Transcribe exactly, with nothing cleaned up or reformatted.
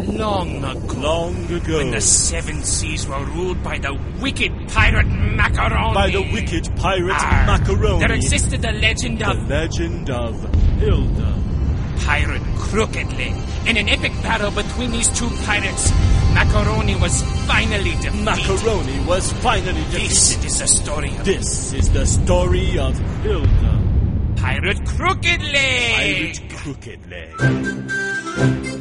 long ago. Long ago. When the seven seas were ruled by the wicked pirate Macaroni. By the wicked pirate Arr, Macaroni. There existed the legend The of... legend of Hilda. Pirate Crooked Leg. In an epic battle between these two pirates, Macaroni was finally defeated. Macaroni was finally defeated. This is the story of... This is the story of Hilda. Pirate Crooked Leg. Pirate Crooked Leg.